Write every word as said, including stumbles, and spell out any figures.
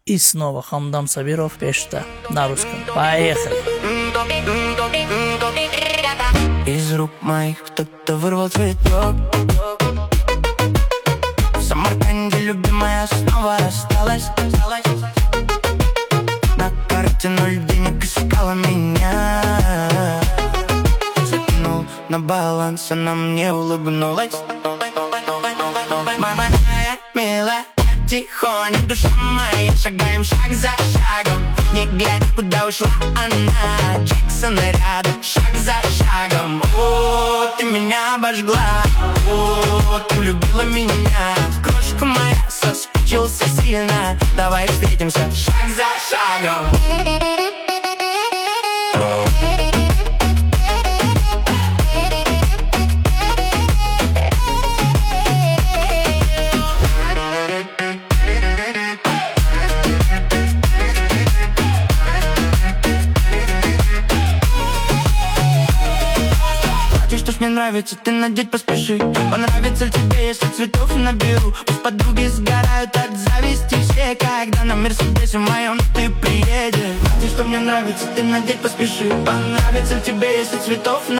И снова Хамдам Сабиров, Пешта на русском. Поехали! Из рук моих кто-то вырвал цветок. В Самарканде любимая снова рассталась. На карте ноль денег искала меня. Закинул на баланс, она мне улыбнулась. Мама моя милая, тихоня, душа моя, шагаем шаг за шагом. Не глядя, куда ушла она, Джексон рядом, шаг за шагом. О, ты меня обожгла, о, ты любила меня. Крошка моя, соскучился сильно, давай встретимся, шаг за шагом. Что ж мне нравится, ты надеть поспеши. Понравится ли тебе, если цветов наберу? Пусть подруги сгорают от зависти все, когда на Мерседесе моем ты приедешь. Что мне нравится, ты надеть поспеши. Понравится ли тебе, если цветов